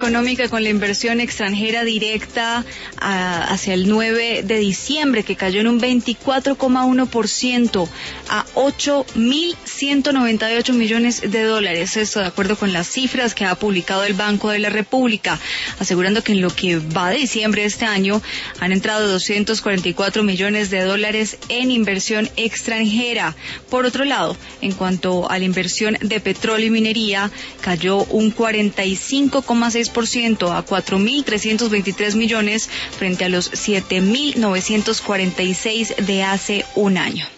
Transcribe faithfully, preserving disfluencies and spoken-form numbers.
económica con la inversión extranjera directa a, hacia el nueve de diciembre, que cayó en un veinticuatro coma uno por ciento a ocho mil ciento noventa y ocho millones de dólares. Esto de acuerdo con las cifras que ha publicado el Banco de la República, asegurando que en lo que va de diciembre de este año han entrado doscientos cuarenta y cuatro millones de dólares en inversión extranjera. Por otro lado, en cuanto a la inversión de petróleo y minería, cayó un cuarenta y cinco coma seis por ciento a cuatro mil trescientos veintitrés millones frente a los siete mil novecientos cuarenta y seis de hace un año.